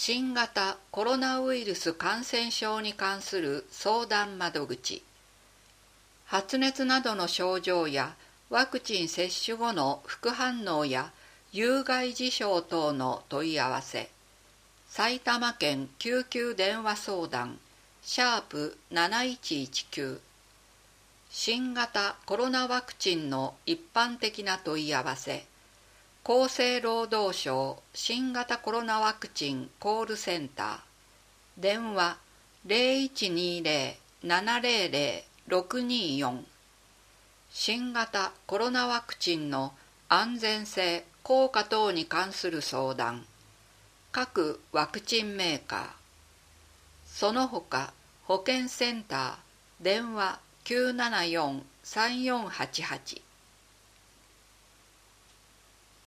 新型コロナウイルス感染症に関する相談窓口。発熱などの症状やワクチン接種後の副反応や有害事象等の問い合わせ。埼玉県救急電話相談#7119。新型コロナワクチンの一般的な問い合わせ。厚生労働省新型コロナワクチンコールセンター。電話0120-700-624。新型コロナワクチンの安全性・効果等に関する相談。各ワクチンメーカー。その他保健センター電話974-3488。